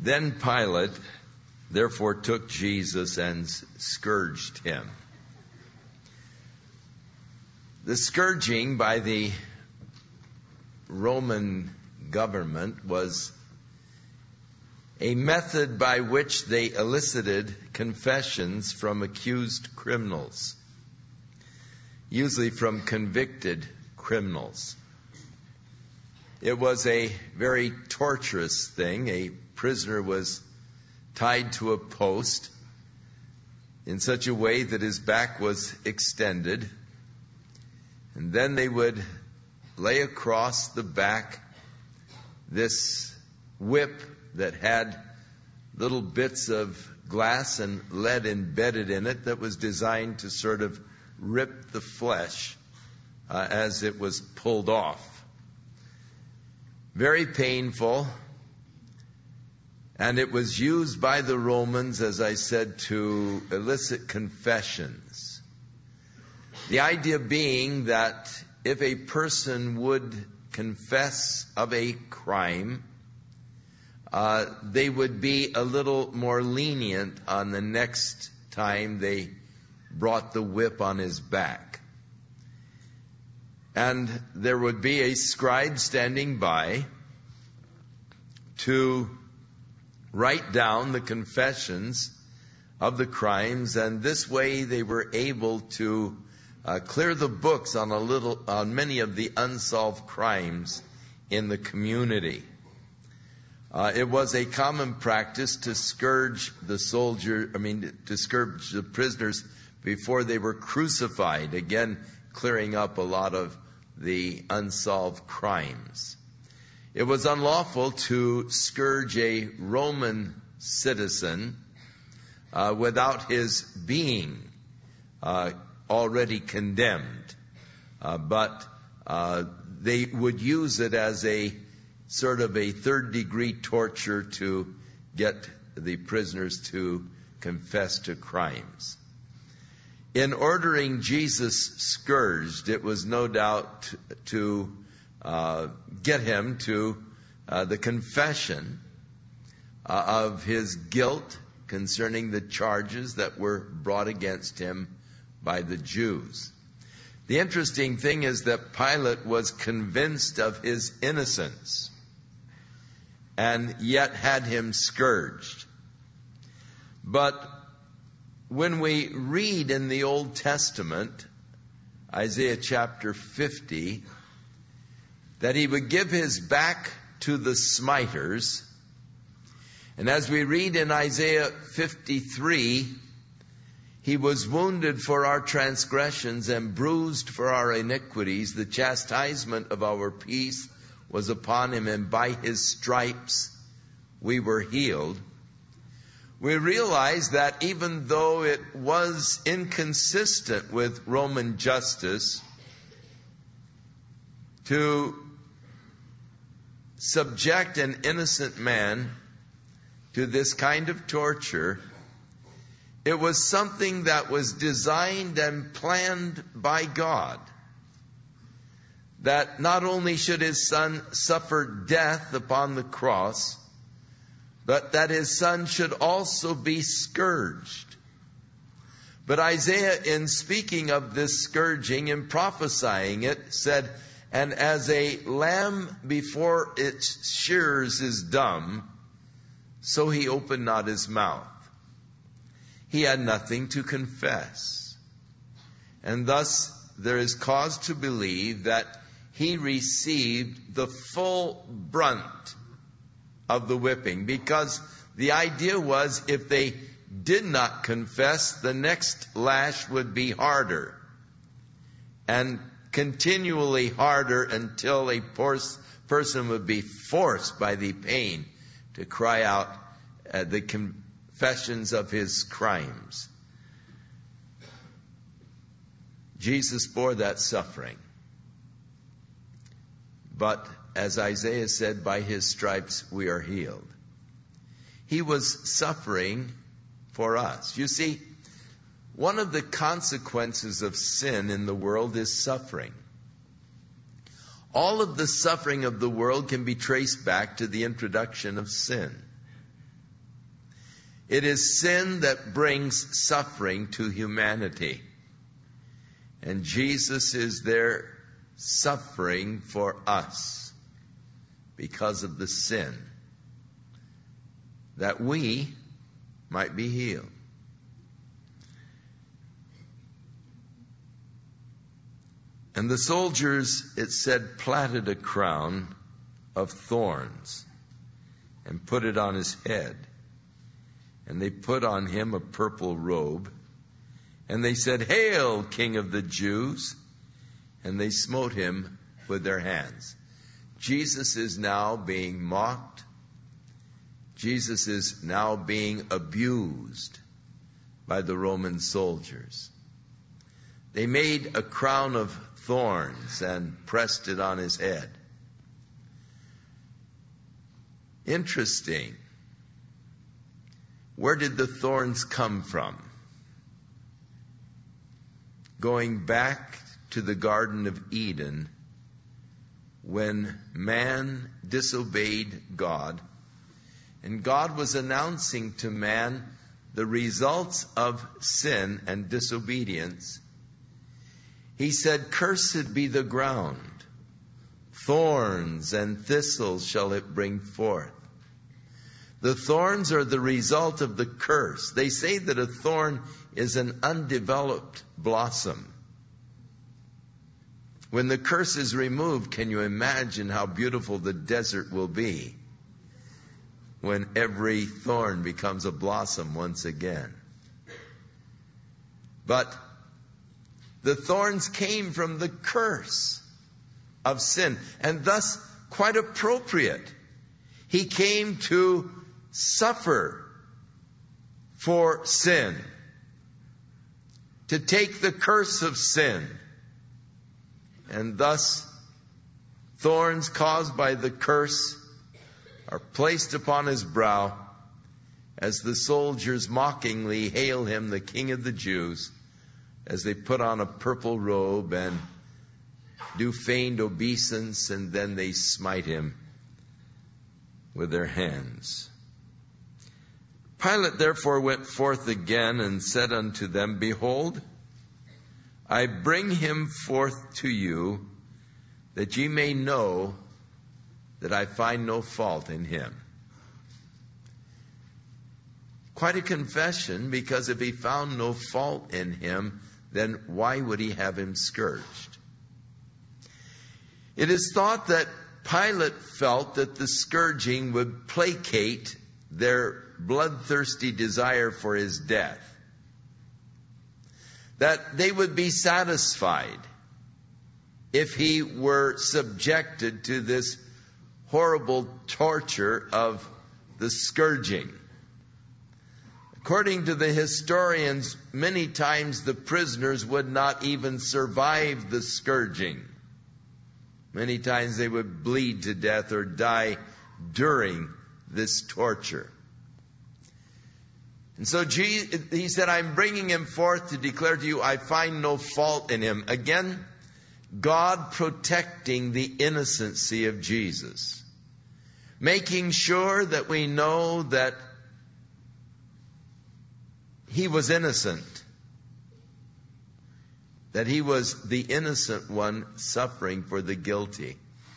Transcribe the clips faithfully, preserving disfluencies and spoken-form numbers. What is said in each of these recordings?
Then Pilate therefore took Jesus and scourged him. The scourging by the Roman government was a method by which they elicited confessions from accused criminals, usually from convicted criminals. It was a very torturous thing. A prisoner was tied to a post in such a way that his back was extended, and then they would lay across the back this whip that had little bits of glass and lead embedded in it that was designed to sort of rip the flesh uh, as it was pulled off. Very painful, and it was used by the Romans, as I said, to elicit confessions. The idea being that if a person would confess of a crime, uh, they would be a little more lenient on the next time they brought the whip on his back. And there would be a scribe standing by to write down the confessions of the crimes, and this way they were able to uh, clear the books on a little, on many of the unsolved crimes in the community. Uh, it was a common practice to scourge the soldier, I mean, to scourge the prisoners before they were crucified, again, clearing up a lot of the unsolved crimes. It was unlawful to scourge a Roman citizen uh, without his being uh, already condemned. Uh, but uh, they would use it as a sort of a third degree torture to get the prisoners to confess to crimes. In ordering Jesus scourged, it was no doubt to uh, get him to uh, the confession uh, of his guilt concerning the charges that were brought against him by the Jews. The interesting thing is that Pilate was convinced of his innocence and yet had him scourged. But when we read in the Old Testament, Isaiah chapter fifty, that he would give his back to the smiters, and as we read in Isaiah fifty-three, he was wounded for our transgressions and bruised for our iniquities. The chastisement of our peace was upon him, and by his stripes we were healed. We realize that even though it was inconsistent with Roman justice to subject an innocent man to this kind of torture, it was something that was designed and planned by God. That not only should his son suffer death upon the cross, but that his son should also be scourged. But Isaiah, in speaking of this scourging and prophesying it, said, "And as a lamb before its shearers is dumb, so he opened not his mouth." He had nothing to confess. And thus there is cause to believe that he received the full brunt of the whipping, because the idea was if they did not confess, the next lash would be harder and continually harder until a person would be forced by the pain to cry out uh, the confessions of his crimes. Jesus bore that suffering. But as Isaiah said, by his stripes we are healed. He was suffering for us. You see, one of the consequences of sin in the world is suffering. All of the suffering of the world can be traced back to the introduction of sin. It is sin that brings suffering to humanity. And Jesus is there suffering for us because of the sin, that we might be healed. And the soldiers, it said, platted a crown of thorns and put it on his head. And they put on him a purple robe. And they said, "Hail, King of the Jews!" And they smote him with their hands. Jesus is now being mocked. Jesus is now being abused by the Roman soldiers. They made a crown of thorns and pressed it on his head. Interesting. Where did the thorns come from? Going back to the Garden of Eden, when man disobeyed God, and God was announcing to man the results of sin and disobedience, he said, "Cursed be the ground, thorns and thistles shall it bring forth." The thorns are the result of the curse. They say that a thorn is an undeveloped blossom. When the curse is removed, can you imagine how beautiful the desert will be when every thorn becomes a blossom once again? But the thorns came from the curse of sin, and thus quite appropriate. He came to suffer for sin, to take the curse of sin. And thus, thorns caused by the curse are placed upon his brow as the soldiers mockingly hail him the King of the Jews, as they put on a purple robe and do feigned obeisance, and then they smite him with their hands. Pilate therefore went forth again and said unto them, "Behold, I bring him forth to you, that ye may know that I find no fault in him." Quite a confession, because if he found no fault in him, then why would he have him scourged? It is thought that Pilate felt that the scourging would placate their bloodthirsty desire for his death, that they would be satisfied if he were subjected to this horrible torture of the scourging. According to the historians, many times the prisoners would not even survive the scourging. Many times they would bleed to death or die during this torture. And so he said, "I'm bringing him forth to declare to you, I find no fault in him." Again, God protecting the innocency of Jesus, making sure that we know that he was innocent, that he was the innocent one suffering for the guilty.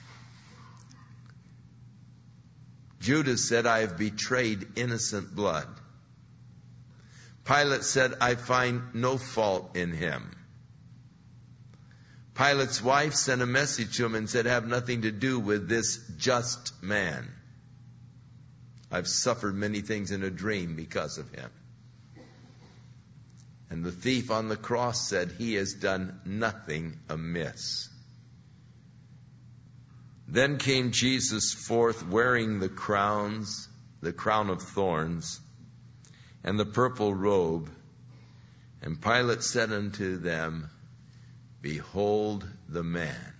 Judas said, "I have betrayed innocent blood." Pilate said, "I find no fault in him." Pilate's wife sent a message to him and said, "Have nothing to do with this just man. I've suffered many things in a dream because of him." And the thief on the cross said, "He has done nothing amiss." Then came Jesus forth wearing the crowns, the crown of thorns, and the purple robe. And Pilate said unto them, "Behold the man."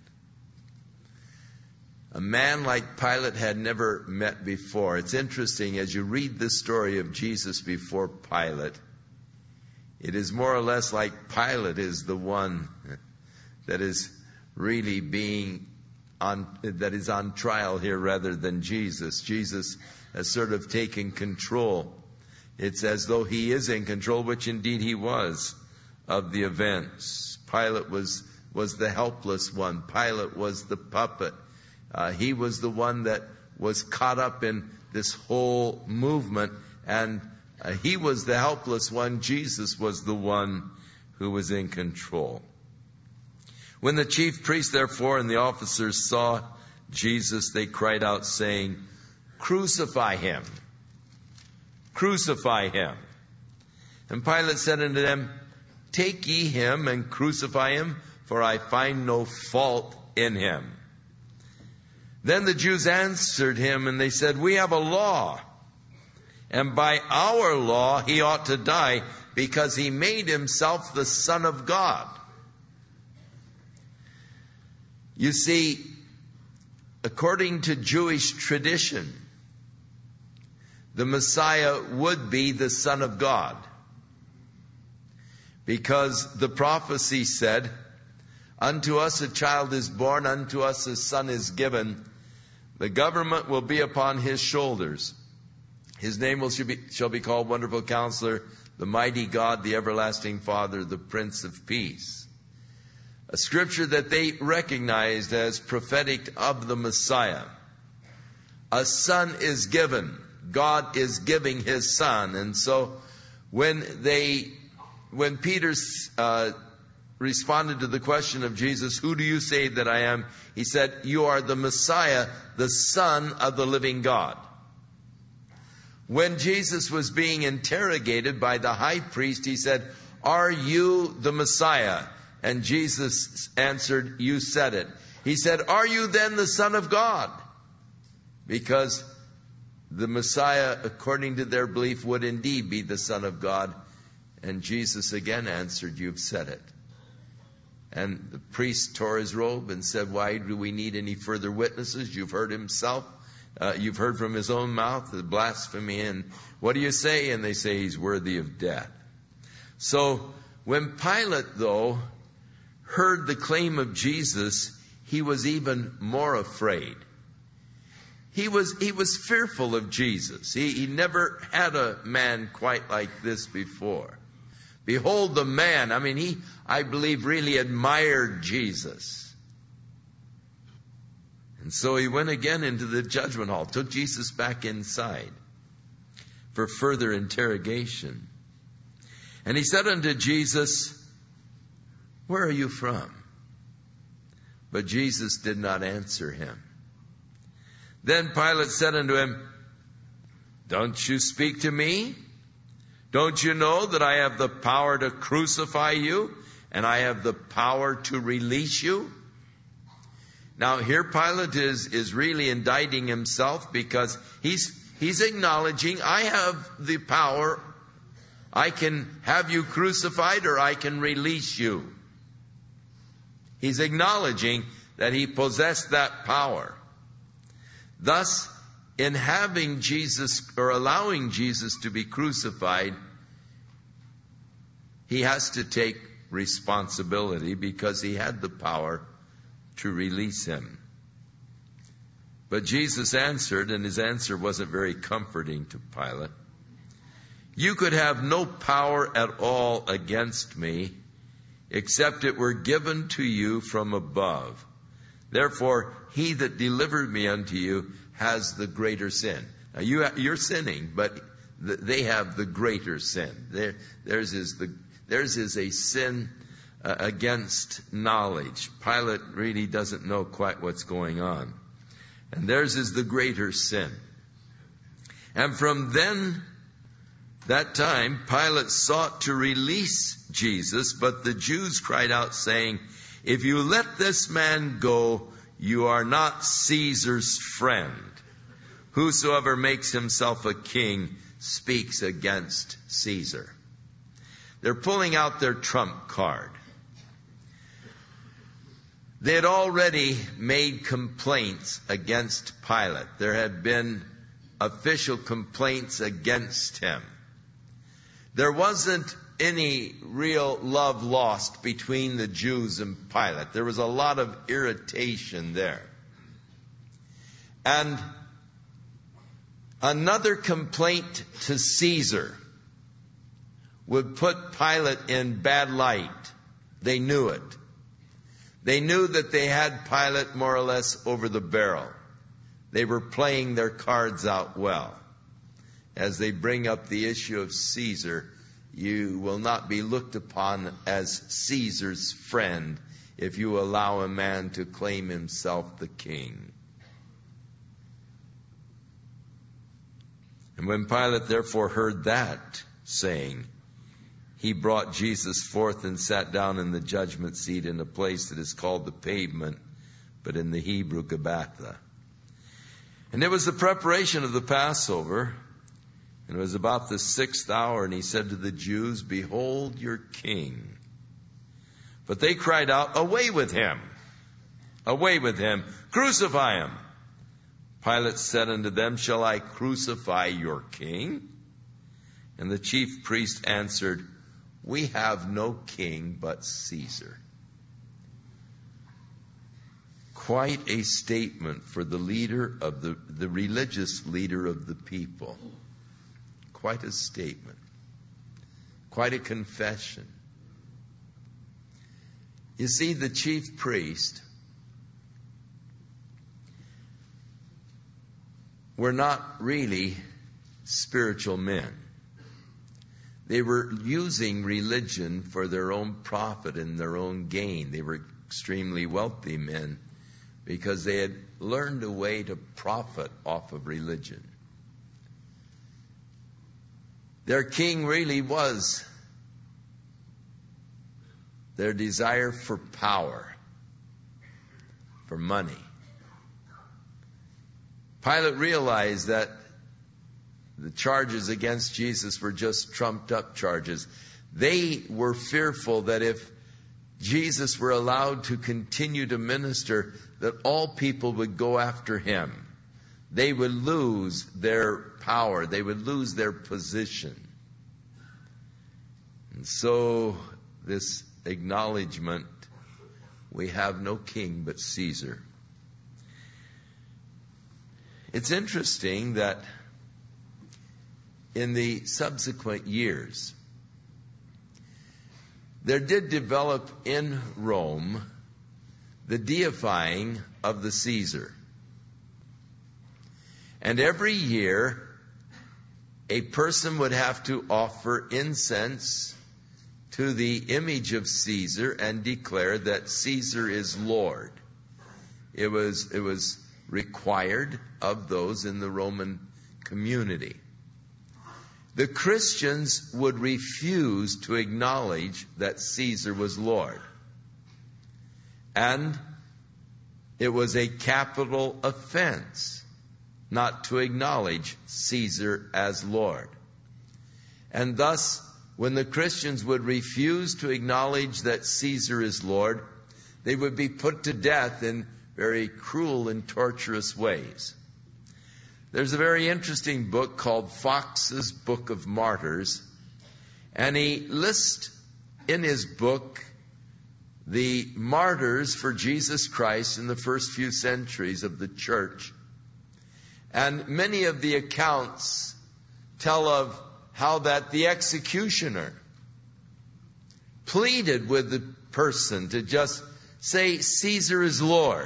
A man like Pilate had never met before. It's interesting, as you read the story of Jesus before Pilate, it is more or less like Pilate is the one that is really being on, that is on trial here rather than Jesus. Jesus has sort of taken control. It's as though he is in control, which indeed he was, of the events. Pilate was, was the helpless one. Pilate was the puppet. Uh, he was the one that was caught up in this whole movement, and uh, he was the helpless one. Jesus was the one who was in control. When the chief priests, therefore, and the officers saw Jesus, they cried out, saying, "Crucify him! Crucify him!" And Pilate said unto them, "Take ye him and crucify him, for I find no fault in him." Then the Jews answered him, and they said, "We have a law, and by our law he ought to die, because he made himself the Son of God." You see, according to Jewish tradition, the Messiah would be the Son of God, because the prophecy said, "Unto us a child is born, unto us a son is given. The government will be upon his shoulders. His name will shall be, shall be called Wonderful Counselor, the Mighty God, the Everlasting Father, the Prince of Peace." A scripture that they recognized as prophetic of the Messiah. A son is given. God is giving his son. And so when they, when Peter uh, responded to the question of Jesus, "Who do you say that I am?" He said, "You are the Messiah, the Son of the living God." When Jesus was being interrogated by the high priest, he said, "Are you the Messiah?" And Jesus answered, "You said it." He said, "Are you then the Son of God?" Because the Messiah, according to their belief, would indeed be the Son of God. And Jesus again answered, "You've said it." And the priest tore his robe and said, "Why do we need any further witnesses? You've heard himself. Uh, you've heard from his own mouth the blasphemy. And what do you say?" And they say he's worthy of death. So when Pilate, though, heard the claim of Jesus, he was even more afraid. He was, he was fearful of Jesus. He, he never had a man quite like this before. Behold the man. I mean, he, I believe, really admired Jesus. And so he went again into the judgment hall, took Jesus back inside for further interrogation. And he said unto Jesus, "Where are you from?" But Jesus did not answer him. Then Pilate said unto him, "Don't you speak to me? Don't you know that I have the power to crucify you, and I have the power to release you?" Now here Pilate is, is really indicting himself, because he's, he's acknowledging, I have the power. I can have you crucified, or I can release you. He's acknowledging that he possessed that power. Thus, in having Jesus, or allowing Jesus to be crucified, he has to take responsibility, because he had the power to release him. But Jesus answered, and his answer wasn't very comforting to Pilate. "You could have no power at all against me, except it were given to you from above. Therefore, he that delivered me unto you has the greater sin." Now, you, you're sinning, but th- they have the greater sin. There, theirs is the, theirs is a sin uh, against knowledge. Pilate really doesn't know quite what's going on. And theirs is the greater sin. And from then, that time, Pilate sought to release Jesus, but the Jews cried out, saying, "If you let this man go, you are not Caesar's friend. Whosoever makes himself a king speaks against Caesar." They're pulling out their trump card. They had already made complaints against Pilate. There had been official complaints against him. There wasn't any real love lost between the Jews and Pilate. There was a lot of irritation there. And another complaint to Caesar. would put Pilate in bad light. They knew it. They knew that they had Pilate more or less over the barrel. They were playing their cards out well. As they bring up the issue of Caesar, you will not be looked upon as Caesar's friend if you allow a man to claim himself the king. And when Pilate therefore heard that saying, he brought Jesus forth and sat down in the judgment seat in a place that is called the Pavement, but in the Hebrew Gabbatha. And it was the preparation of the Passover, and it was about the sixth hour, and he said to the Jews, behold your king. But they cried out, away with him! Away with him! Crucify him! Pilate said unto them, shall I crucify your king? And the chief priest answered, we have no king but Caesar. Quite a statement for the leader of the, the religious leader of the people. Quite a statement. Quite a confession. You see, the chief priest were not really spiritual men. They were using religion for their own profit and their own gain. They were extremely wealthy men because they had learned a way to profit off of religion. Their king really was their desire for power, for money. Pilate realized that the charges against Jesus were just trumped up charges. They were fearful that if Jesus were allowed to continue to minister, that all people would go after him. They would lose their power. They would lose their position. And so this acknowledgement, we have no king but Caesar. It's interesting that in the subsequent years, there did develop in Rome the deifying of the Caesar. And every year, a person would have to offer incense to the image of Caesar and declare that Caesar is Lord. It was, it was required of those in the Roman community. The Christians would refuse to acknowledge that Caesar was Lord. And it was a capital offense not to acknowledge Caesar as Lord. And thus, when the Christians would refuse to acknowledge that Caesar is Lord, they would be put to death in very cruel and torturous ways. There's a very interesting book called Fox's Book of Martyrs, and he lists in his book the martyrs for Jesus Christ in the first few centuries of the church. And many of the accounts tell of how that the executioner pleaded with the person to just say, Caesar is Lord.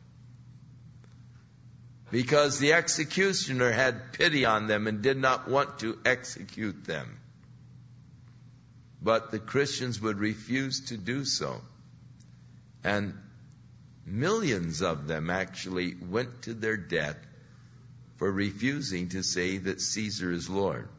Because the executioner had pity on them and did not want to execute them. But the Christians would refuse to do so. And millions of them actually went to their death for refusing to say that Caesar is Lord.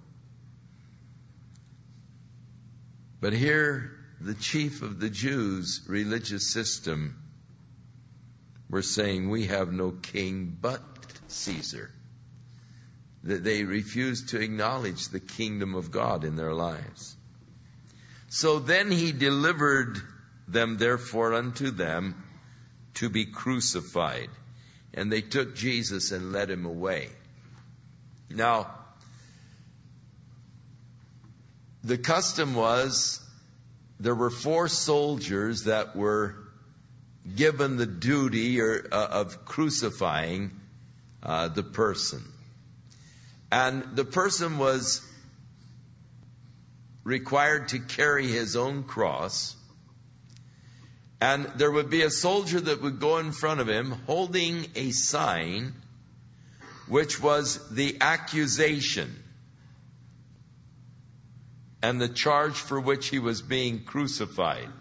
But here, the chief of the Jews' religious system were saying, we have no king but Caesar. That they refused to acknowledge the kingdom of God in their lives. So then he delivered them therefore unto them to be crucified. And they took Jesus and led him away. Now, the custom was there were four soldiers that were given the duty or, uh, of crucifying uh, the person. And the person was required to carry his own cross. And there would be a soldier that would go in front of him holding a sign, which was the accusation and the charge for which he was being crucified.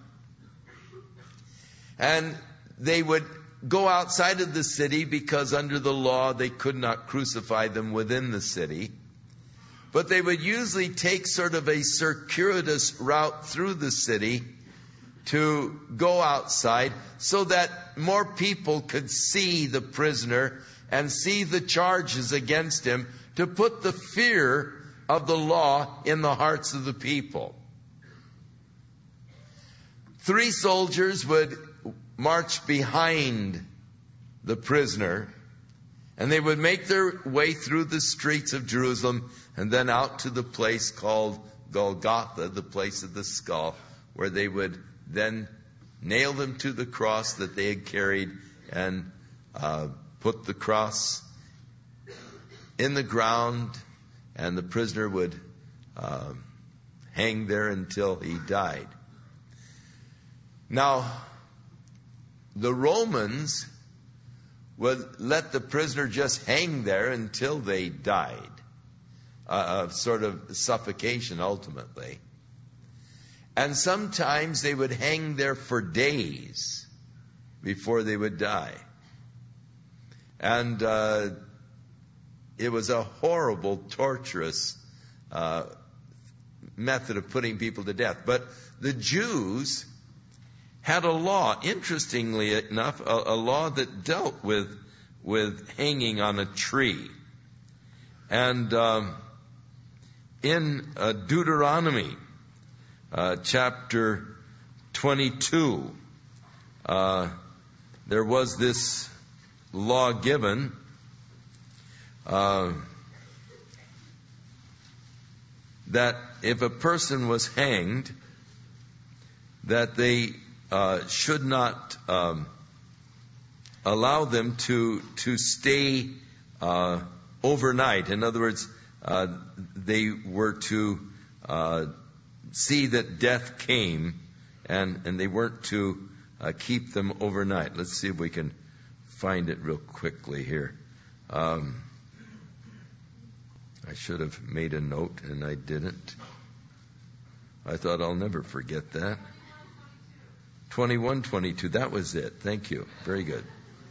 And they would go outside of the city because under the law they could not crucify them within the city. But they would usually take sort of a circuitous route through the city to go outside so that more people could see the prisoner and see the charges against him, to put the fear of the law in the hearts of the people. Three soldiers would march behind the prisoner, and they would make their way through the streets of Jerusalem and then out to the place called Golgotha, the place of the skull, where they would then nail them to the cross that they had carried and uh, put the cross in the ground, and the prisoner would uh, hang there until he died. Now, the Romans would let the prisoner just hang there until they died, uh, of sort of suffocation ultimately. And sometimes they would hang there for days before they would die. And uh, it was a horrible, torturous uh, method of putting people to death. But the Jews had a law, interestingly enough, a, a law that dealt with with hanging on a tree. And um, in uh, Deuteronomy, Uh, chapter twenty-two, uh, there was this law given uh, that if a person was hanged, that they uh, should not um, allow them to to stay uh, overnight. In other words, uh, they were to uh, see that death came, and, and they weren't to uh, keep them overnight. Let's see if we can find it real quickly here. Um, I should have made a note, and I didn't. I thought I'll never forget that. twenty-one twenty-two, that was it. Thank you. Very good.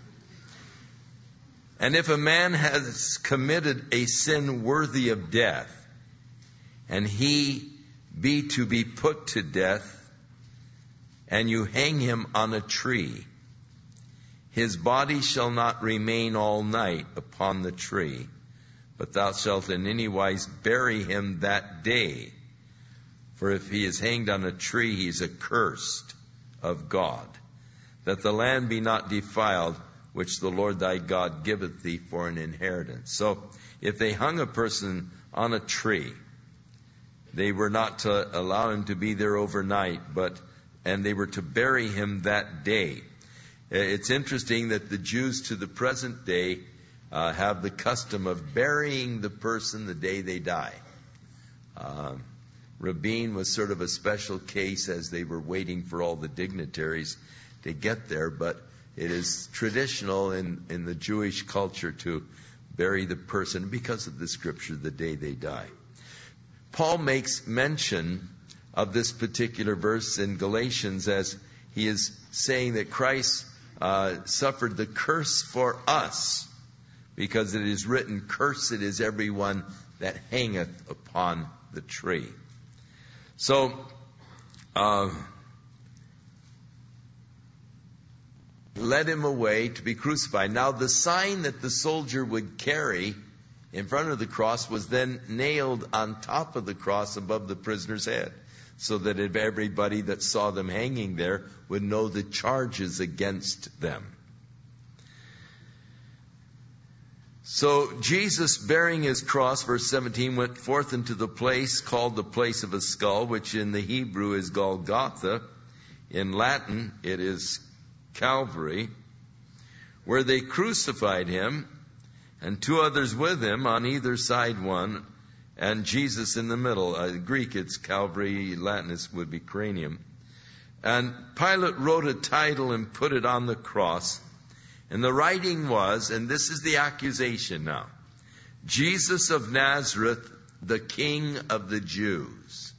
And if a man has committed a sin worthy of death, and he be to be put to death, and you hang him on a tree, his body shall not remain all night upon the tree, but thou shalt in any wise bury him that day. For if he is hanged on a tree, he is accursed of God, that the land be not defiled, which the Lord thy God giveth thee for an inheritance. So if they hung a person on a tree, they were not to allow him to be there overnight, but and they were to bury him that day. It's interesting that the Jews to the present day uh, have the custom of burying the person the day they die. Uh, Rabin was sort of a special case as they were waiting for all the dignitaries to get there, but it is traditional in, in the Jewish culture to bury the person because of the scripture the day they die. Paul makes mention of this particular verse in Galatians as he is saying that Christ uh, suffered the curse for us, because it is written, "Cursed is everyone that hangeth upon the tree." So, uh, led him away to be crucified. Now, the sign that the soldier would carry in front of the cross was then nailed on top of the cross above the prisoner's head, so that if everybody that saw them hanging there would know the charges against them. So Jesus, bearing his cross, verse seventeen, went forth into the place called the place of a skull, which in the Hebrew is Golgotha. In Latin, it is Calvary, where they crucified him, and two others with him, on either side one, and Jesus in the middle. Uh, Greek, it's Calvary. Latin, it would be cranium. And Pilate wrote a title and put it on the cross. And the writing was, and this is the accusation now, Jesus of Nazareth, the King of the Jews.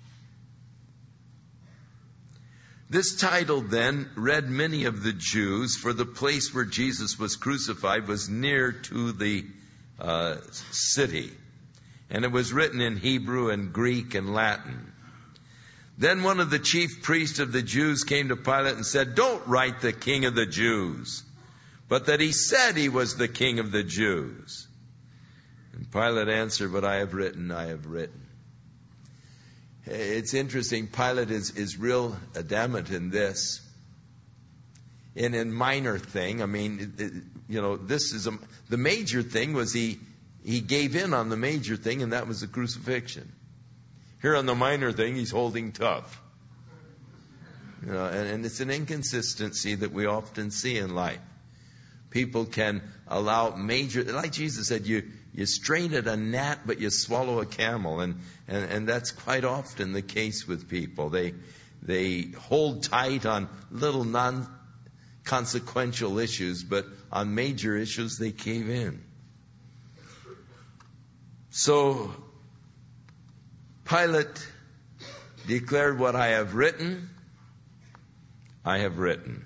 This title then read many of the Jews, for the place where Jesus was crucified was near to the uh, city. And it was written in Hebrew and Greek and Latin. Then one of the chief priests of the Jews came to Pilate and said, "Don't write the King of the Jews, but that he said he was the King of the Jews." And Pilate answered, "But I have written, I have written." It's interesting. Pilate is, is real adamant in this. In a minor thing, I mean, it, it, you know, this is a, the major thing was he he gave in on the major thing, and that was the crucifixion. Here on the minor thing, he's holding tough. You know, and, and it's an inconsistency that we often see in life. People can allow major, like Jesus said, you you strain at a gnat, but you swallow a camel, and, and, and that's quite often the case with people. They they hold tight on little non-consequential issues, but on major issues they cave in. So Pilate declared, "What I have written, I have written."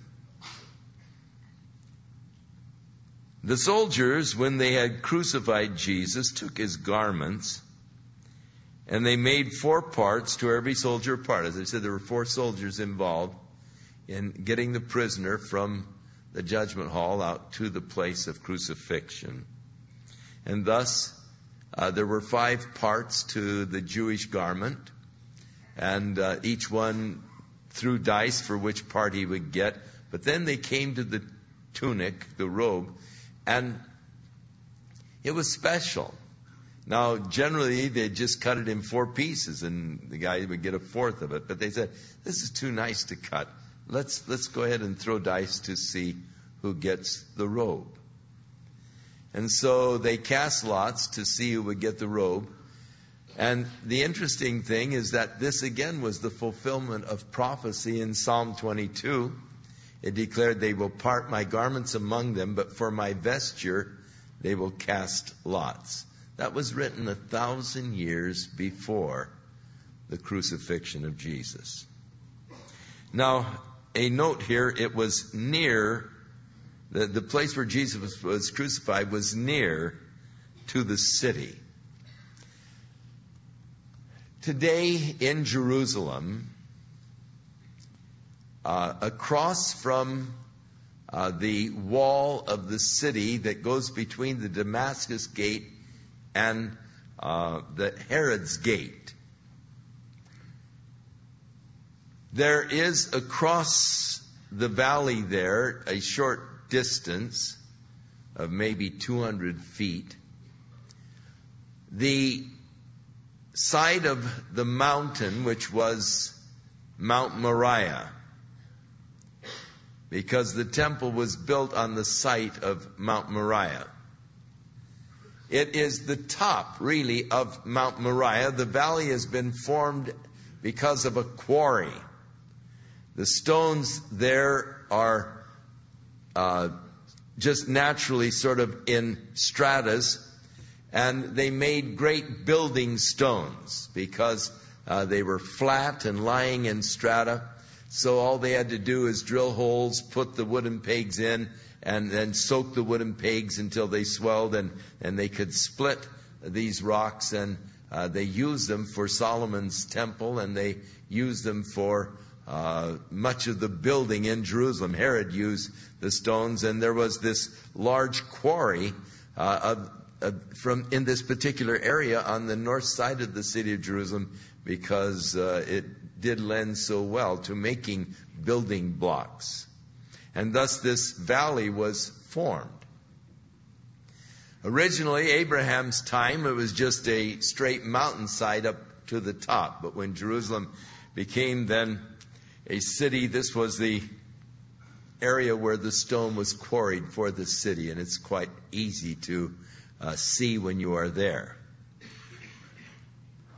The soldiers, when they had crucified Jesus, took his garments, and they made four parts, to every soldier a part. As I said, there were four soldiers involved in getting the prisoner from the judgment hall out to the place of crucifixion. And thus, uh, there were five parts to the Jewish garment, and uh, each one threw dice for which part he would get. But then they came to the tunic, the robe, and it was special. Now, generally, they'd just cut it in four pieces, and the guy would get a fourth of it. But they said, "This is too nice to cut. Let's let's go ahead and throw dice to see who gets the robe." And so they cast lots to see who would get the robe. And the interesting thing is that this again was the fulfillment of prophecy in Psalm twenty-two. It declared, "They will part my garments among them, but for my vesture they will cast lots." That was written a thousand years before the crucifixion of Jesus. Now, a note here, it was near, the, the place where Jesus was, was crucified was near to the city. Today in Jerusalem, Uh, across from uh, the wall of the city that goes between the Damascus Gate and uh, the Herod's Gate, there is across the valley there a short distance of maybe two hundred feet, the side of the mountain, which was Mount Moriah, because the temple was built on the site of Mount Moriah. It is the top, really, of Mount Moriah. The valley has been formed because of a quarry. The stones there are uh, just naturally sort of in stratas, and they made great building stones because uh, they were flat and lying in strata. So all they had to do is drill holes, put the wooden pegs in, and then soak the wooden pegs until they swelled, and, and they could split these rocks, and uh, they used them for Solomon's temple, and they used them for uh, much of the building in Jerusalem. Herod used the stones, and there was this large quarry uh, of, of, from in this particular area on the north side of the city of Jerusalem, because uh, it did lend so well to making building blocks. And thus this valley was formed. Originally, Abraham's time, it was just a straight mountainside up to the top. But when Jerusalem became then a city, this was the area where the stone was quarried for the city. And it's quite easy to uh, see when you are there.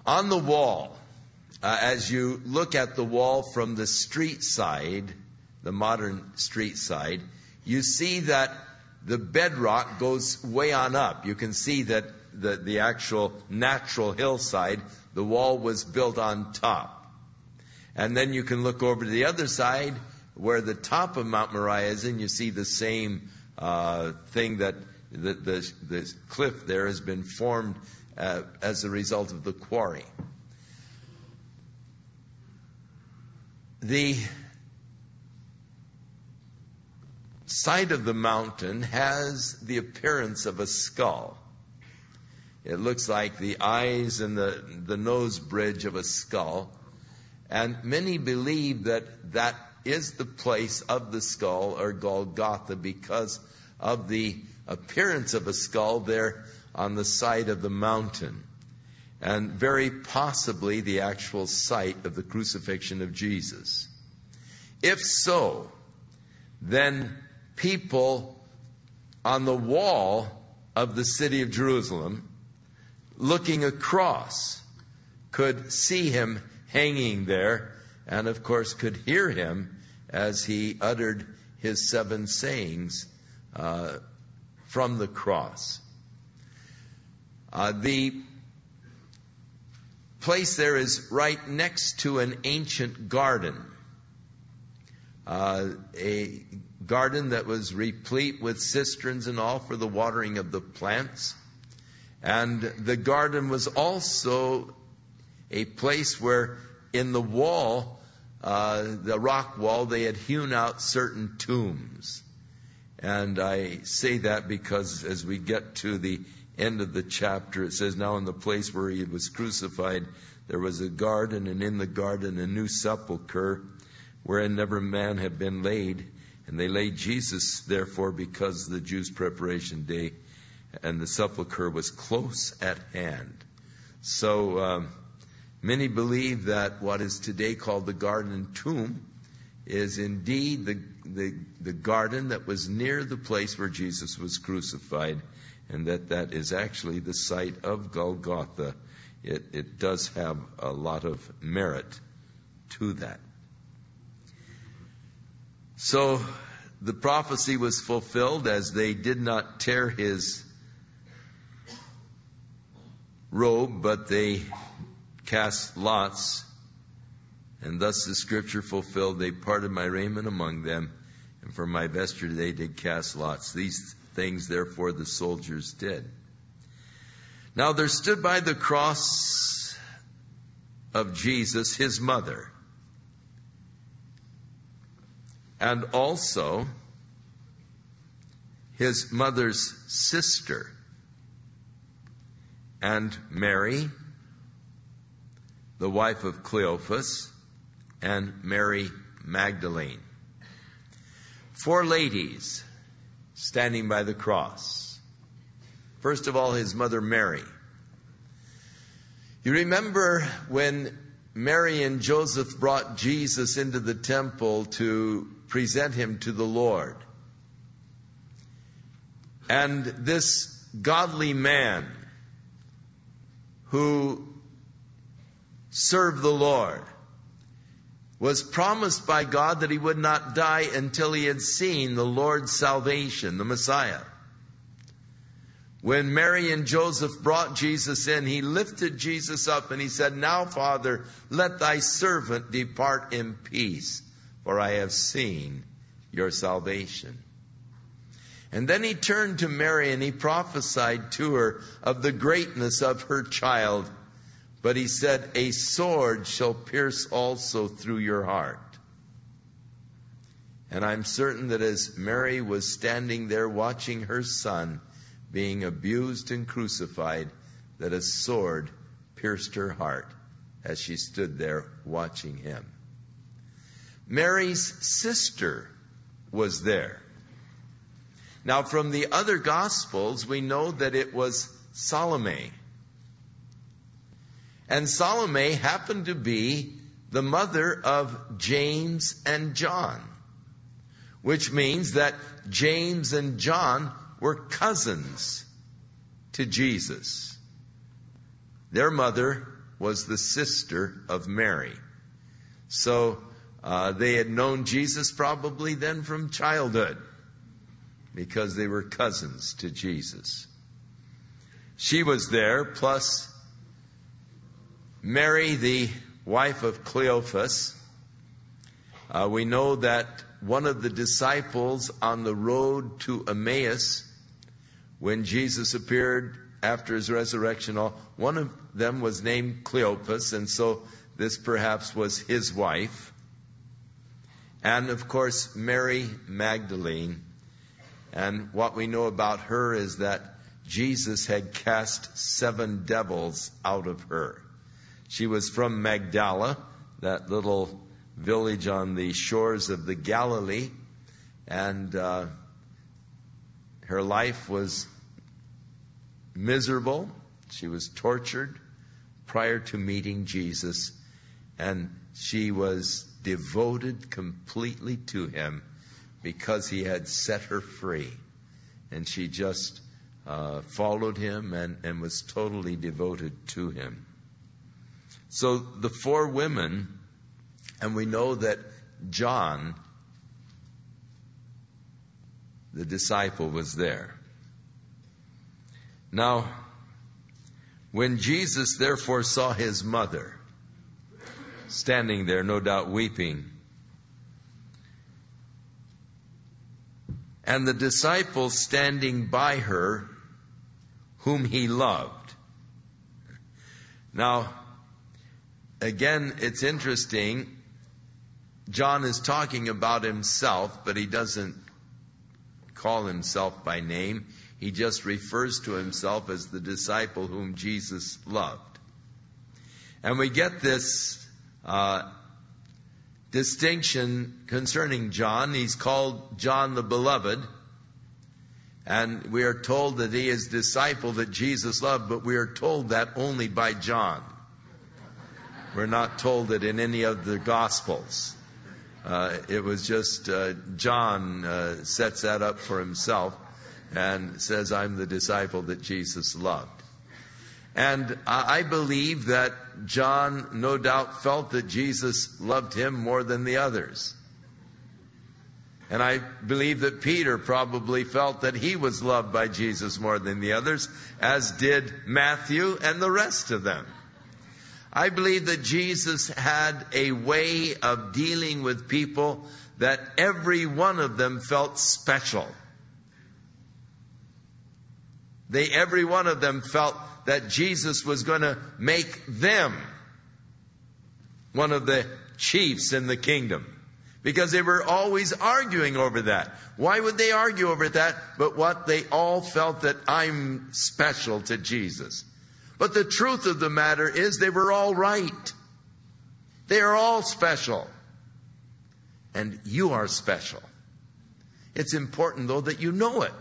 On the wall, uh, as you look at the wall from the street side, the modern street side, you see that the bedrock goes way on up. You can see that the, the actual natural hillside, the wall was built on top. And then you can look over to the other side where the top of Mount Moriah is, and you see the same uh, thing that the, the, the cliff there has been formed uh, as a result of the quarry. The side of the mountain has the appearance of a skull. It looks like the eyes and the, the nose bridge of a skull. And many believe that that is the place of the skull, or Golgotha, because of the appearance of a skull there on the side of the mountain. And very possibly the actual site of the crucifixion of Jesus. If so, then people on the wall of the city of Jerusalem, looking across, could see him hanging there, and of course could hear him as he uttered his seven sayings uh, from the cross. Uh, the place there is right next to an ancient garden, uh, a garden that was replete with cisterns and all for the watering of the plants. And the garden was also a place where in the wall, uh, the rock wall, they had hewn out certain tombs. And I say that because as we get to the end of the chapter, it says, now in the place where he was crucified, there was a garden, and in the garden a new sepulchre, wherein never man had been laid. And they laid Jesus, therefore, because of the Jews' preparation day, and the sepulchre was close at hand. So um, many believe that what is today called the Garden Tomb is indeed the, the, the garden that was near the place where Jesus was crucified, and that that is actually the site of Golgotha. It, it does have a lot of merit to that. So the prophecy was fulfilled as they did not tear his robe, but they cast lots. And thus the scripture fulfilled, they parted my raiment among them, and for my vesture they did cast lots. These things therefore the soldiers did. Now there stood by the cross of Jesus his mother, and also his mother's sister, and Mary, the wife of Cleophas, and Mary Magdalene. Four ladies standing by the cross. First of all, his mother Mary. You remember when Mary and Joseph brought Jesus into the temple to present him to the Lord. And this godly man who served the Lord was promised by God that he would not die until he had seen the Lord's salvation, the Messiah. When Mary and Joseph brought Jesus in, he lifted Jesus up and he said, now, Father, let thy servant depart in peace, for I have seen your salvation. And then he turned to Mary and he prophesied to her of the greatness of her child. But he said, a sword shall pierce also through your heart. And I'm certain that as Mary was standing there watching her son being abused and crucified, that a sword pierced her heart as she stood there watching him. Mary's sister was there. Now, from the other Gospels, we know that it was Salome. And Salome happened to be the mother of James and John, which means that James and John were cousins to Jesus. Their mother was the sister of Mary. So uh, they had known Jesus probably then from childhood, because they were cousins to Jesus. She was there, plus Mary, the wife of Cleophas. Uh, we know that one of the disciples on the road to Emmaus, when Jesus appeared after his resurrection, one of them was named Cleophas, and so this perhaps was his wife. And of course, Mary Magdalene. And what we know about her is that Jesus had cast seven devils out of her. She was from Magdala, that little village on the shores of the Galilee, and uh, her life was miserable. She was tortured prior to meeting Jesus, and she was devoted completely to him because he had set her free. And she just uh, followed him and, and was totally devoted to him. So the four women, and we know that John, the disciple, was there. Now, when Jesus therefore saw his mother standing there, no doubt weeping, and the disciple standing by her, whom he loved. Now, again, it's interesting. John is talking about himself, but he doesn't call himself by name. He just refers to himself as the disciple whom Jesus loved. And we get this uh, distinction concerning John. He's called John the Beloved. And we are told that he is disciple that Jesus loved, but we are told that only by John. We're not told it in any of the Gospels. Uh, it was just uh, John uh, sets that up for himself and says, I'm the disciple that Jesus loved. And I believe that John no doubt felt that Jesus loved him more than the others. And I believe that Peter probably felt that he was loved by Jesus more than the others, as did Matthew and the rest of them. I believe that Jesus had a way of dealing with people that every one of them felt special. They, every one of them felt that Jesus was going to make them one of the chiefs in the kingdom. Because they were always arguing over that. Why would they argue over that? But what they all felt that I'm special to Jesus. But the truth of the matter is they were all right. They are all special. And you are special. It's important, though, that you know it.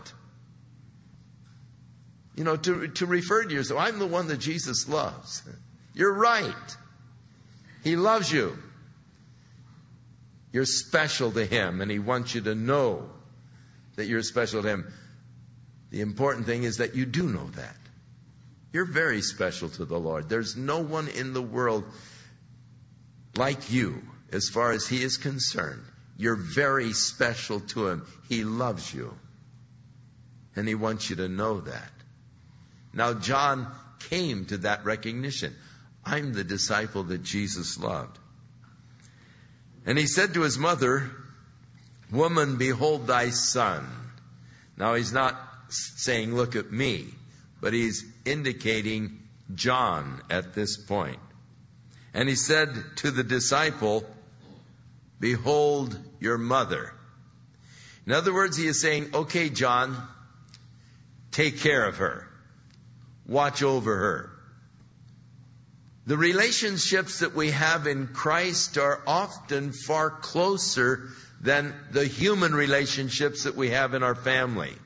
You know, to, to refer to yourself, I'm the one that Jesus loves. You're right. He loves you. You're special to him, and he wants you to know that you're special to him. The important thing is that you do know that. You're very special to the Lord. There's no one in the world like you as far as he is concerned. You're very special to him. He loves you. And he wants you to know that. Now, John came to that recognition. I'm the disciple that Jesus loved. And he said to his mother, Woman, behold thy son. Now, he's not saying, look at me, but he's indicating John at this point. And he said to the disciple, Behold your mother. In other words, he is saying, okay, John, take care of her. Watch over her. The relationships that we have in Christ are often far closer than the human relationships that we have in our family.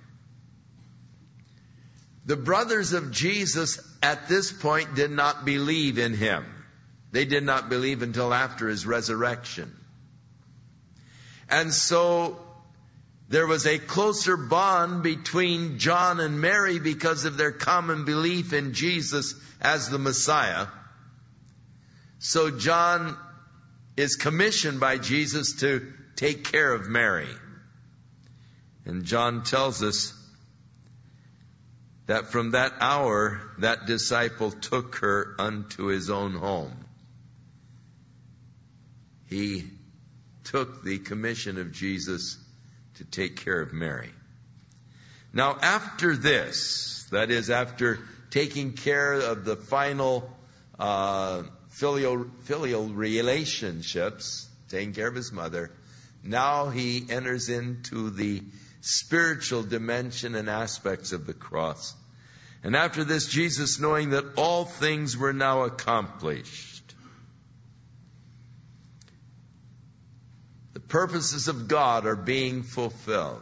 The brothers of Jesus at this point did not believe in him. They did not believe until after his resurrection. And so there was a closer bond between John and Mary because of their common belief in Jesus as the Messiah. So John is commissioned by Jesus to take care of Mary. And John tells us that from that hour, that disciple took her unto his own home. He took the commission of Jesus to take care of Mary. Now, after this, that is, after taking care of the final uh, filial, filial relationships, taking care of his mother, now he enters into the spiritual dimension and aspects of the cross. And after this, Jesus, knowing that all things were now accomplished, the purposes of God are being fulfilled,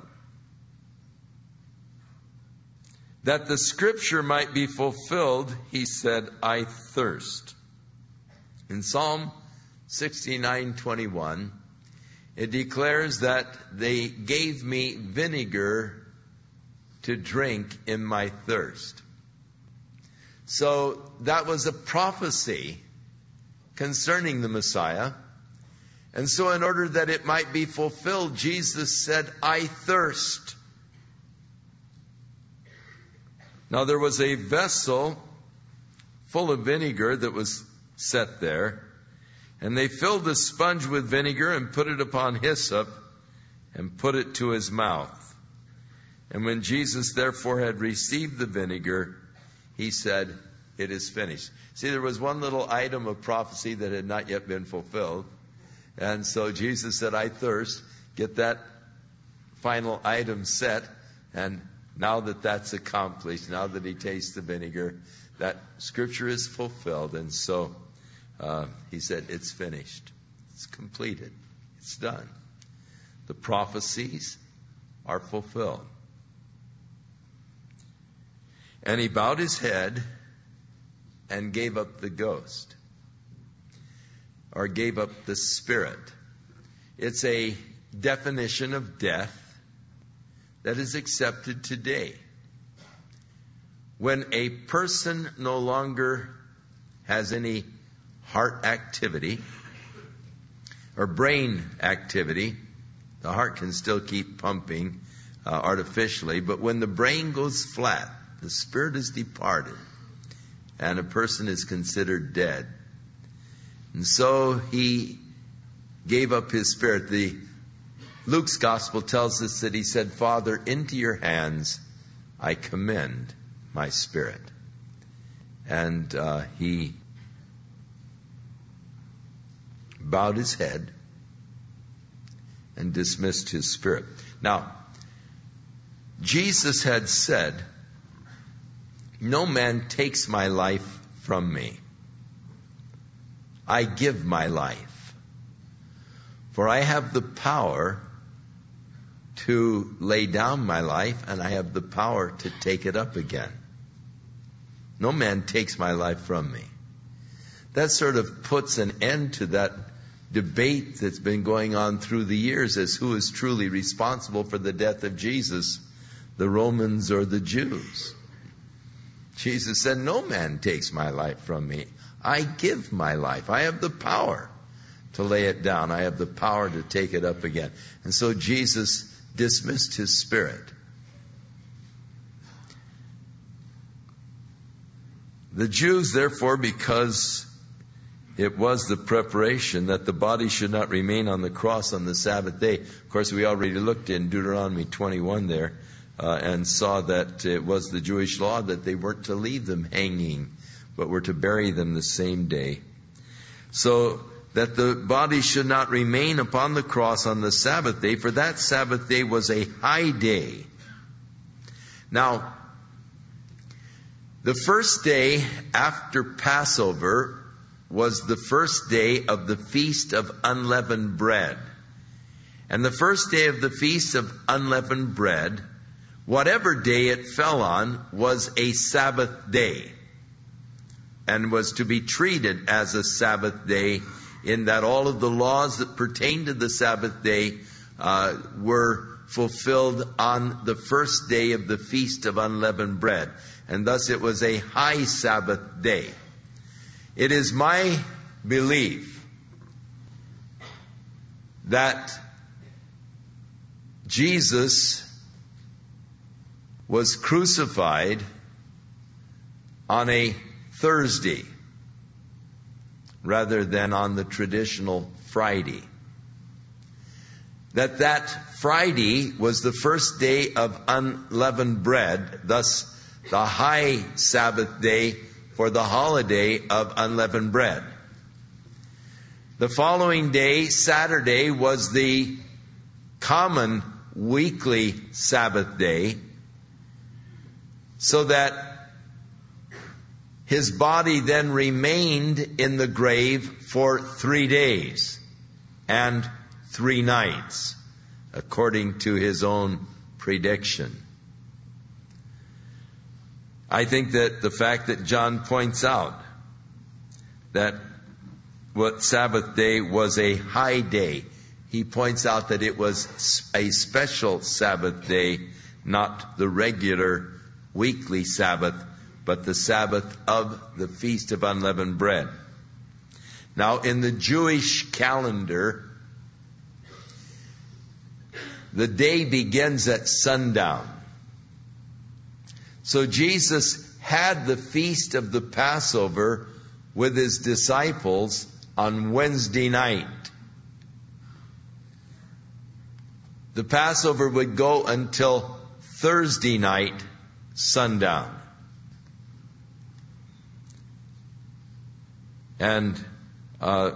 that the scripture might be fulfilled, he said, I thirst. In Psalm sixty-nine twenty-one, it declares that they gave me vinegar to drink in my thirst. So that was a prophecy concerning the Messiah. And so in order that it might be fulfilled, Jesus said, I thirst. Now there was a vessel full of vinegar that was set there, and they filled the sponge with vinegar and put it upon hyssop and put it to his mouth. And when Jesus therefore had received the vinegar, he said, it is finished. See, there was one little item of prophecy that had not yet been fulfilled. And so Jesus said, I thirst. Get that final item set. And now that that's accomplished, now that he tastes the vinegar, that scripture is fulfilled. And so uh, he said, it's finished. It's completed. It's done. The prophecies are fulfilled. And he bowed his head and gave up the ghost, or gave up the spirit. It's a definition of death that is accepted today. When a person no longer has any heart activity or brain activity, the heart can still keep pumping uh, artificially, but when the brain goes flat, the spirit is departed, and a person is considered dead. And so he gave up his spirit. The Luke's gospel tells us that he said, Father, into your hands I commend my spirit. And uh, he bowed his head and dismissed his spirit. Now, Jesus had said, no man takes my life from me. I give my life. For I have the power to lay down my life, and I have the power to take it up again. No man takes my life from me. That sort of puts an end to that debate that's been going on through the years as who is truly responsible for the death of Jesus, the Romans or the Jews. Jesus said, no man takes my life from me. I give my life. I have the power to lay it down. I have the power to take it up again. And so Jesus dismissed his spirit. The Jews, therefore, because it was the preparation that the body should not remain on the cross on the Sabbath day. Of course, we already looked in Deuteronomy twenty-one there. Uh, and saw that it was the Jewish law that they weren't to leave them hanging, but were to bury them the same day. So that the body should not remain upon the cross on the Sabbath day, for that Sabbath day was a high day. Now, the first day after Passover was the first day of the Feast of Unleavened Bread. And the first day of the Feast of Unleavened Bread, whatever day it fell on, was a Sabbath day and was to be treated as a Sabbath day, in that all of the laws that pertain to the Sabbath day uh, were fulfilled on the first day of the Feast of Unleavened Bread. And thus it was a high Sabbath day. It is my believe that Jesus was crucified on a Thursday rather than on the traditional Friday. That that Friday was the first day of unleavened bread, thus the high Sabbath day for the holiday of unleavened bread. The following day, Saturday, was the common weekly Sabbath day, so that his body then remained in the grave for three days and three nights, according to his own prediction. I think that the fact that John points out that what Sabbath day was a high day, he points out that it was a special Sabbath day, not the regular weekly Sabbath, but the Sabbath of the Feast of Unleavened Bread. Now, in the Jewish calendar, the day begins at sundown. So Jesus had the Feast of the Passover with his disciples on Wednesday night. The Passover would go until Thursday night, sundown. And uh,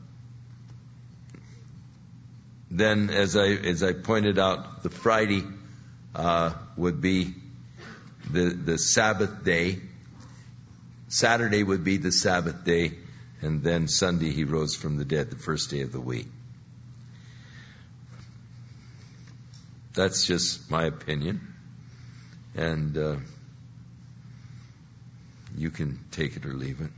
then, as I as I pointed out, the Friday uh, would be the the Sabbath day. Saturday would be the Sabbath day, and then Sunday he rose from the dead, the first day of the week. That's just my opinion, and uh, you can take it or leave it.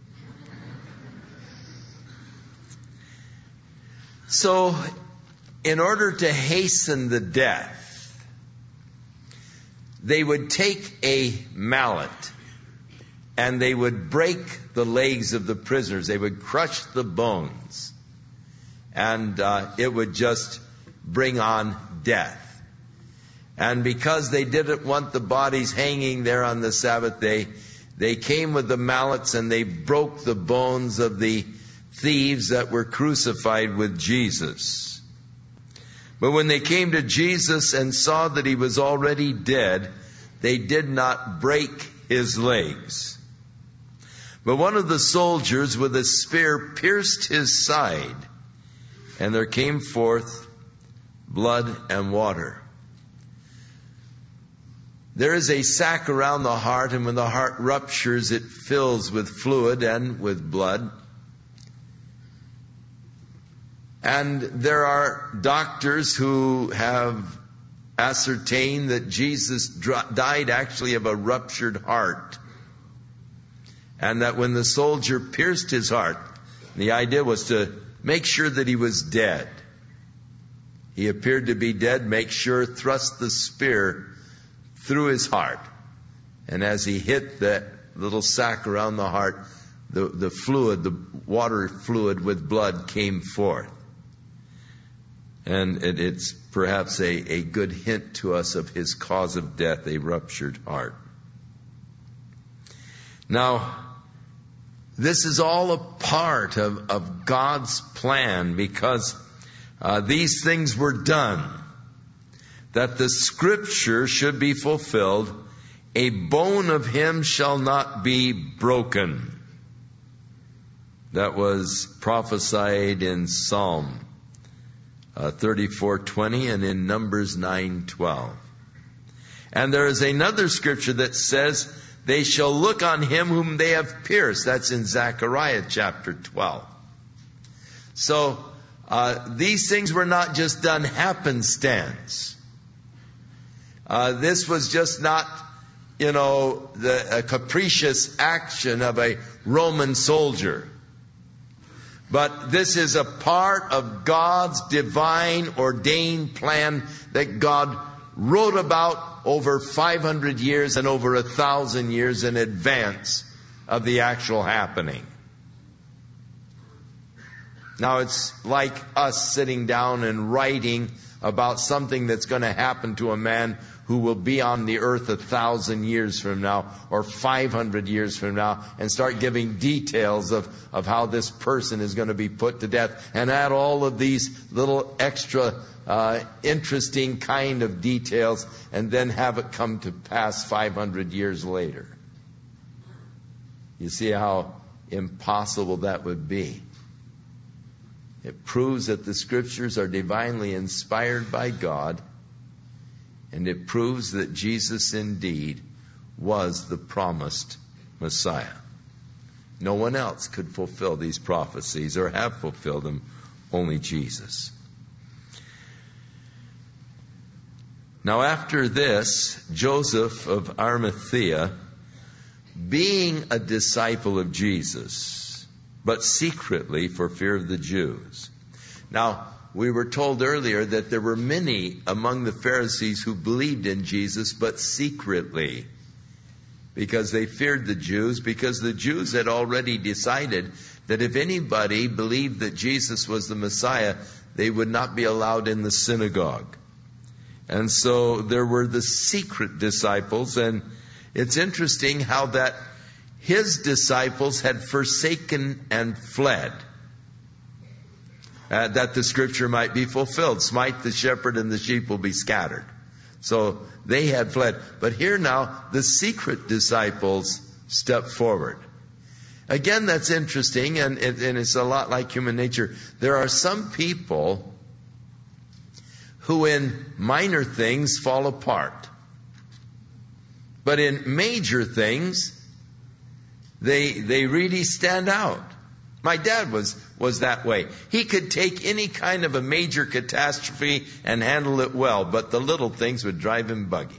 So, in order to hasten the death, they would take a mallet and they would break the legs of the prisoners. They would crush the bones, and uh, it would just bring on death. And because they didn't want the bodies hanging there on the Sabbath day, they came with the mallets and they broke the bones of the thieves that were crucified with Jesus. But when they came to Jesus and saw that he was already dead, they did not break his legs. But one of the soldiers with a spear pierced his side, and there came forth blood and water. There is a sac around the heart, and when the heart ruptures, it fills with fluid and with blood. And there are doctors who have ascertained that Jesus died actually of a ruptured heart. And that when the soldier pierced his heart, the idea was to make sure that he was dead. He appeared to be dead, make sure, thrust the spear through his heart. And as he hit that little sac around the heart, the, the fluid, the water fluid with blood came forth. And it, it's perhaps a, a good hint to us of his cause of death, a ruptured heart. Now, this is all a part of, of God's plan, because uh, these things were done that the scripture should be fulfilled. A bone of him shall not be broken. That was prophesied in Psalm uh, thirty-four twenty and in Numbers nine twelve. And there is another scripture that says, they shall look on him whom they have pierced. That's in Zechariah chapter twelve. So uh, these things were not just done happenstance. Uh, this was just not, you know, the a capricious action of a Roman soldier. But this is a part of God's divine ordained plan that God wrote about over five hundred years and over a thousand years in advance of the actual happening. Now it's like us sitting down and writing about something that's going to happen to a man who will be on the earth a thousand years from now or five hundred years from now, and start giving details of, of how this person is going to be put to death, and add all of these little extra uh, interesting kind of details, and then have it come to pass five hundred years later. You see how impossible that would be. It proves that the Scriptures are divinely inspired by God, and it proves that Jesus indeed was the promised Messiah. No one else could fulfill these prophecies or have fulfilled them, only Jesus. Now after this, Joseph of Arimathea, being a disciple of Jesus, but secretly for fear of the Jews. Now, we were told earlier that there were many among the Pharisees who believed in Jesus, but secretly, because they feared the Jews, because the Jews had already decided that if anybody believed that Jesus was the Messiah, they would not be allowed in the synagogue. And so there were the secret disciples, and it's interesting how that his disciples had forsaken and fled. Uh, that the Scripture might be fulfilled. Smite the shepherd and the sheep will be scattered. So they had fled. But here now, the secret disciples step forward. Again, that's interesting, and, and it's a lot like human nature. There are some people who in minor things fall apart. But in major things, they they really stand out. My dad was, was that way. He could take any kind of a major catastrophe and handle it well, but the little things would drive him buggy.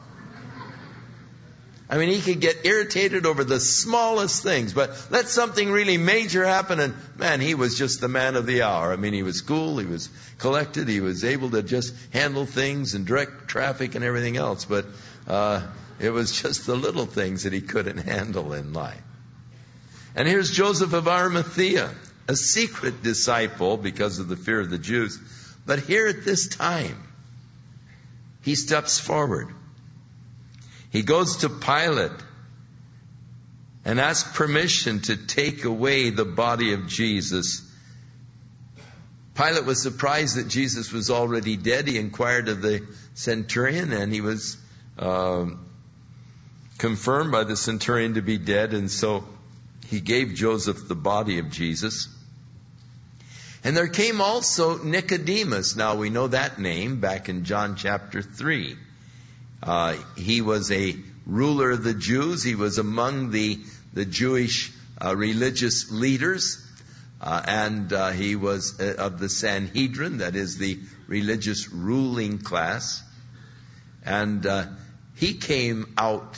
I mean, he could get irritated over the smallest things, but let something really major happen, and man, he was just the man of the hour. I mean, he was cool, he was collected, he was able to just handle things and direct traffic and everything else, but uh, it was just the little things that he couldn't handle in life. And here's Joseph of Arimathea, a secret disciple because of the fear of the Jews. But here at this time, he steps forward. He goes to Pilate and asks permission to take away the body of Jesus. Pilate was surprised that Jesus was already dead. He inquired of the centurion, and he was um, confirmed by the centurion to be dead. And so he gave Joseph the body of Jesus. And there came also Nicodemus. Now we know that name back in John chapter three. Uh, he was a ruler of the Jews. He was among the, the Jewish uh, religious leaders. Uh, and uh, he was uh, of the Sanhedrin, that is the religious ruling class. And uh, he came out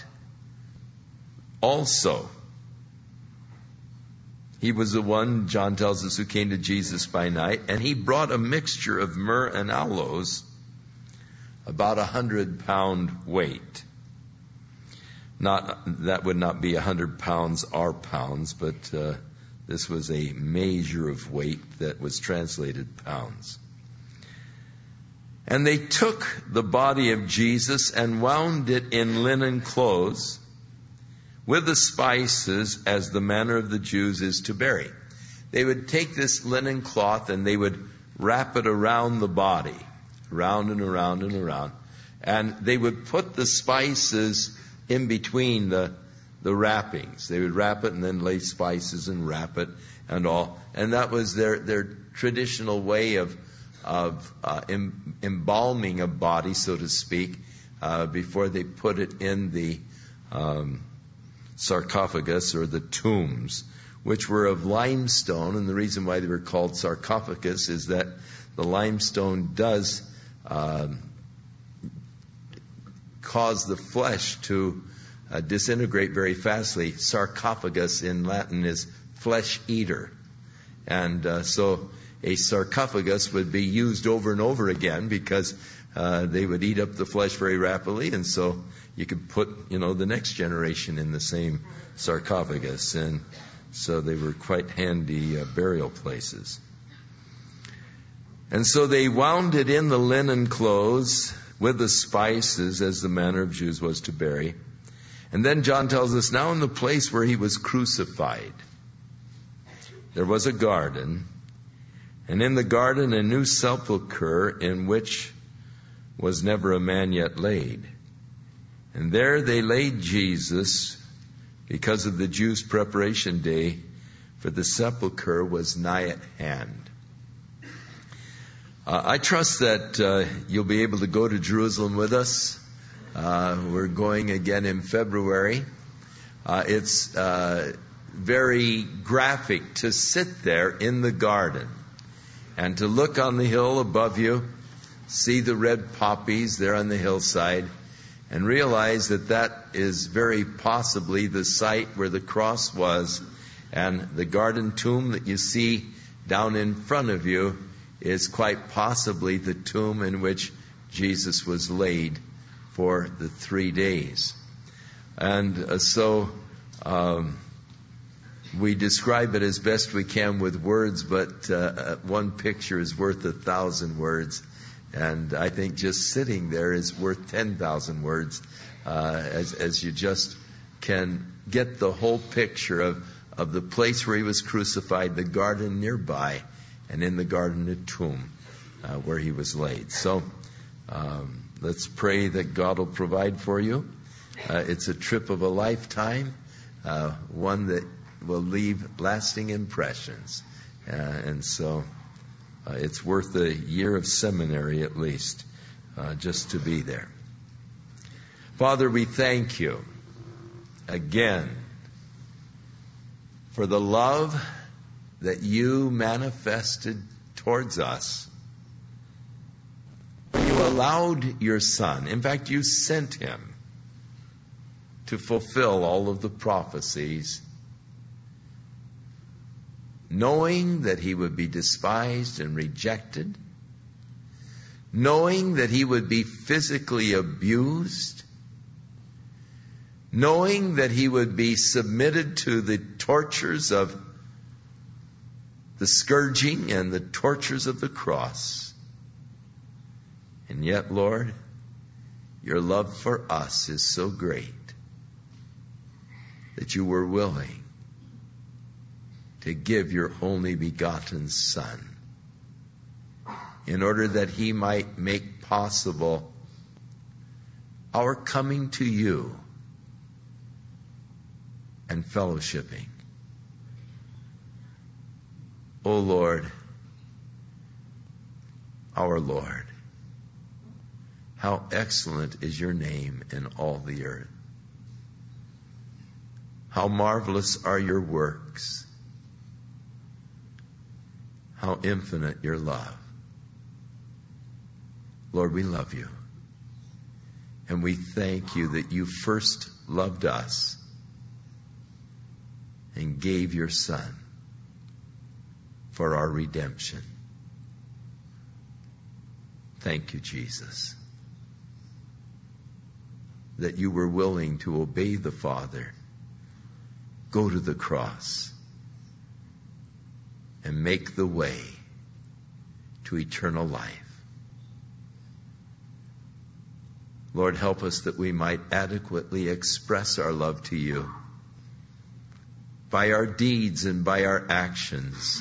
also. He was the one, John tells us, who came to Jesus by night, and he brought a mixture of myrrh and aloes, about a hundred pound weight. Not that would not be a hundred pounds our pounds, but uh, this was a measure of weight that was translated pounds. And they took the body of Jesus and wound it in linen clothes, with the spices, as the manner of the Jews is to bury. They would take this linen cloth and they would wrap it around the body, around and around and around. And they would put the spices in between the, the wrappings. They would wrap it and then lay spices and wrap it and all. And that was their, their traditional way of, of uh, em, embalming a body, so to speak, uh, before they put it in the um, sarcophagus or the tombs, which were of limestone. And the reason why they were called sarcophagus is that the limestone does um, cause the flesh to uh, disintegrate very fastly. Sarcophagus in Latin is flesh eater. And uh, so a sarcophagus would be used over and over again because uh, they would eat up the flesh very rapidly, and so you could put, you know, the next generation in the same sarcophagus. And so they were quite handy uh, burial places. And so they wound it in the linen clothes with the spices, as the manner of Jews was to bury. And then John tells us, now in the place where he was crucified, there was a garden, and in the garden a new sepulchre in which was never a man yet laid. And there they laid Jesus because of the Jews' preparation day, for the sepulchre was nigh at hand. Uh, I trust that uh, you'll be able to go to Jerusalem with us. Uh, we're going again in February. Uh, it's uh, very graphic to sit there in the garden and to look on the hill above you, see the red poppies there on the hillside, and realize that that is very possibly the site where the cross was, and the garden tomb that you see down in front of you is quite possibly the tomb in which Jesus was laid for the three days. And uh, so um, we describe it as best we can with words, but uh, one picture is worth a thousand words. And I think just sitting there is worth ten thousand words, uh, as, as you just can get the whole picture of, of the place where he was crucified, the garden nearby, and in the garden a tomb uh, where he was laid. So um, let's pray that God will provide for you. Uh, it's a trip of a lifetime, uh, one that will leave lasting impressions. Uh, and so uh, it's worth a year of seminary at least, uh, just to be there. Father, we thank you again for the love that you manifested towards us when you allowed your Son. In fact, you sent him to fulfill all of the prophecies, knowing that he would be despised and rejected, knowing that he would be physically abused, knowing that he would be submitted to the tortures of the scourging and the tortures of the cross. And yet, Lord, your love for us is so great that you were willing to give your only begotten Son in order that he might make possible our coming to you and fellowshipping. O Lord, our Lord, how excellent is your name in all the earth. How marvelous are your works. How infinite your love. Lord, we love you. And we thank you that you first loved us and gave your Son for our redemption. Thank you, Jesus, that you were willing to obey the Father, go to the cross, and make the way to eternal life. Lord, help us that we might adequately express our love to you by our deeds and by our actions,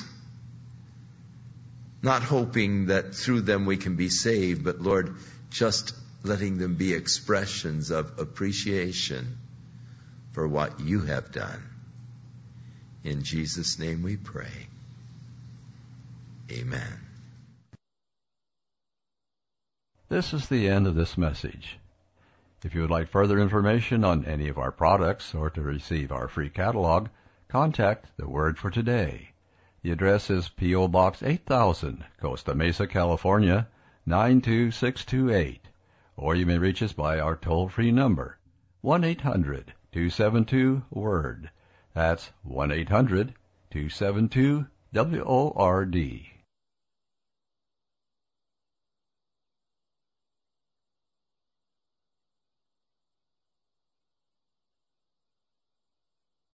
not hoping that through them we can be saved, but Lord, just letting them be expressions of appreciation for what you have done. In Jesus' name we pray. Amen. This is the end of this message. If you would like further information on any of our products or to receive our free catalog, contact The Word for Today. The address is P O. Box eight thousand, Costa Mesa, California, nine two six two eight. Or you may reach us by our toll-free number, one eight hundred two seven two WORD. That's one eight hundred two seven two W O R D.